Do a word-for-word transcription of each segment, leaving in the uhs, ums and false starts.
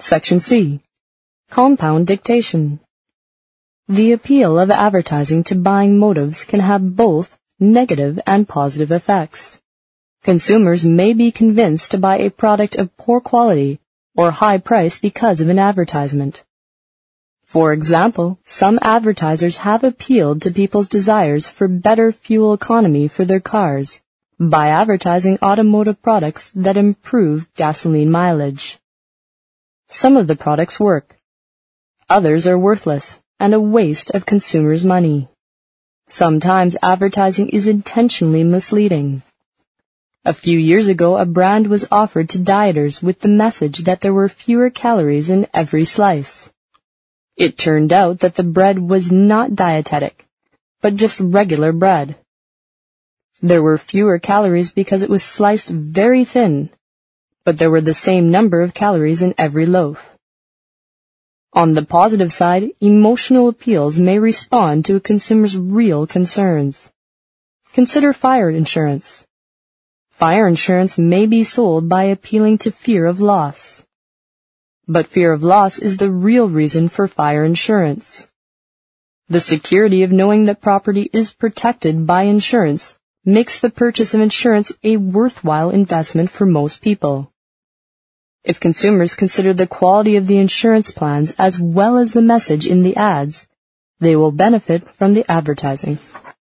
Section C. Compound dictation. The appeal of advertising to buying motives can have both negative and positive effects. Consumers may be convinced to buy a product of poor quality or high price because of an advertisement. For example, some advertisers have appealed to people's desires for better fuel economy for their cars by advertising automotive products that improve gasoline mileage. Some of the products work. Others are worthless and a waste of consumers' money. Sometimes advertising is intentionally misleading. A few years ago, a brand was offered to dieters with the message that there were fewer calories in every slice. It turned out that the bread was not dietetic, but just regular bread. There were fewer calories because it was sliced very thin, but there were the same number of calories in every loaf. On the positive side, emotional appeals may respond to a consumer's real concerns. Consider fire insurance. Fire insurance may be sold by appealing to fear of loss. But fear of loss is the real reason for fire insurance. The security of knowing that property is protected by insurance makes the purchase of insurance a worthwhile investment for most people. If consumers consider the quality of the insurance plans as well as the message in the ads, they will benefit from the advertising.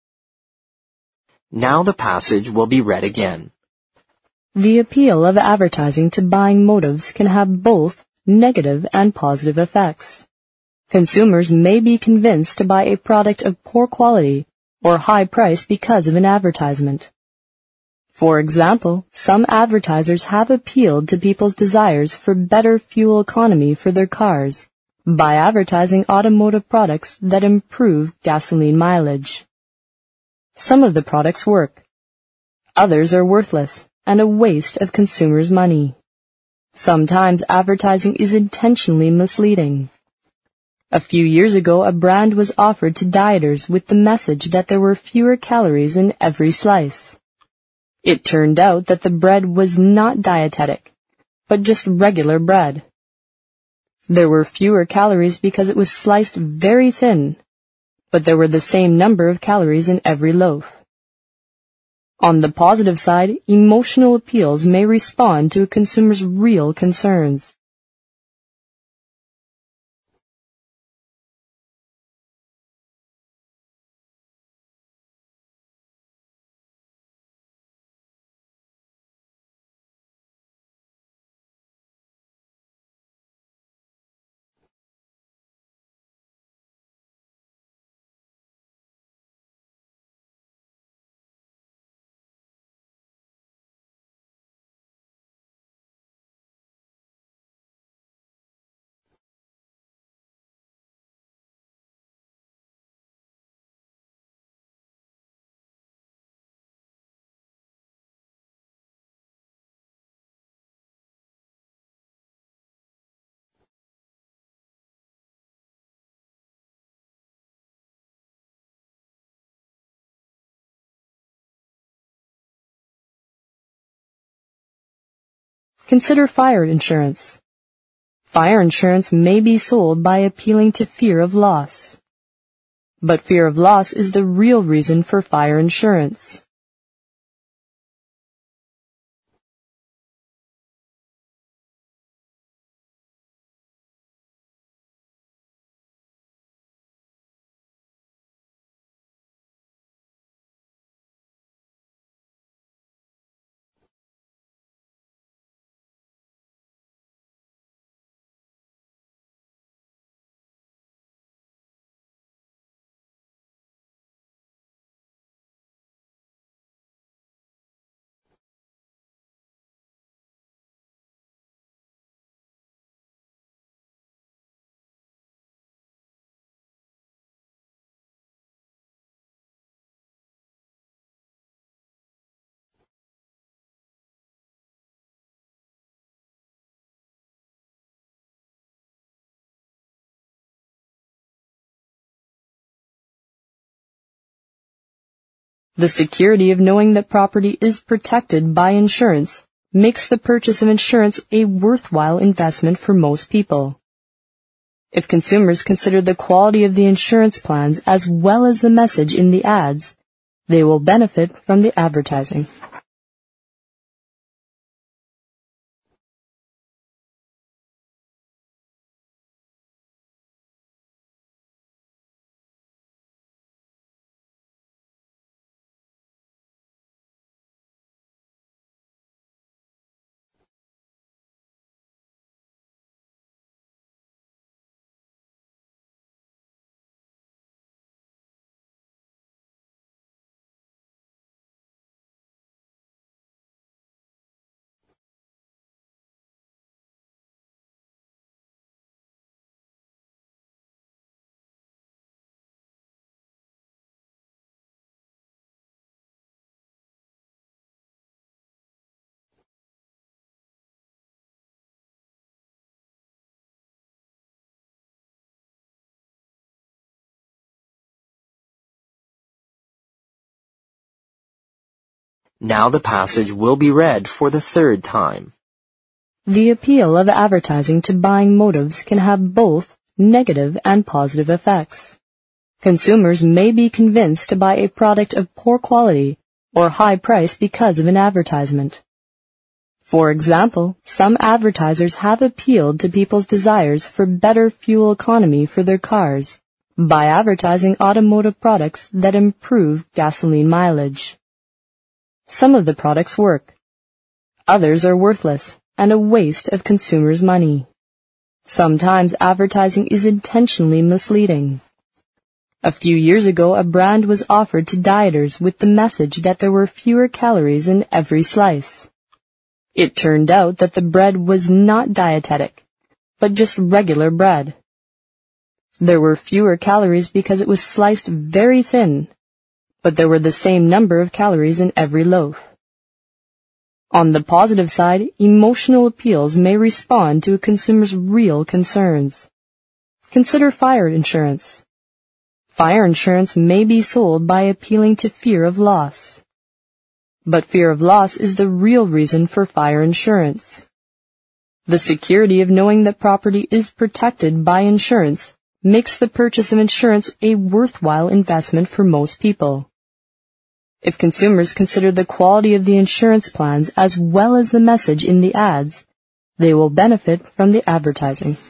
Now the passage will be read again. The appeal of advertising to buying motives can have both negative and positive effects. Consumers may be convinced to buy a product of poor quality or high price because of an advertisement. For example, some advertisers have appealed to people's desires for better fuel economy for their cars by advertising automotive products that improve gasoline mileage. Some of the products work. Others are worthless and a waste of consumers' money. Sometimes advertising is intentionally misleading. A few years ago, a brand was offered to dieters with the message that there were fewer calories in every slice. It turned out that the bread was not dietetic, but just regular bread. There were fewer calories because it was sliced very thin, but there were the same number of calories in every loaf. On the positive side, emotional appeals may respond to a consumer's real concerns. Consider fire insurance. Fire insurance may be sold by appealing to fear of loss. But fear of loss is the real reason for fire insurance. The security of knowing that property is protected by insurance makes the purchase of insurance a worthwhile investment for most people. If consumers consider the quality of the insurance plans as well as the message in the ads, they will benefit from the advertising. Now the passage will be read for the third time. The appeal of advertising to buying motives can have both negative and positive effects. Consumers may be convinced to buy a product of poor quality or high price because of an advertisement. For example, some advertisers have appealed to people's desires for better fuel economy for their cars by advertising automotive products that improve gasoline mileage. Some of the products work. Others are worthless and a waste of consumers' money. Sometimes advertising is intentionally misleading. A few years ago, a brand was offered to dieters with the message that there were fewer calories in every slice. It turned out that the bread was not dietetic, but just regular bread. There were fewer calories because it was sliced very thin, but there were the same number of calories in every loaf. On the positive side, emotional appeals may respond to a consumer's real concerns. Consider fire insurance. Fire insurance may be sold by appealing to fear of loss. But fear of loss is the real reason for fire insurance. The security of knowing that property is protected by insurance makes the purchase of insurance a worthwhile investment for most people. If consumers consider the quality of the insurance plans as well as the message in the ads, they will benefit from the advertising.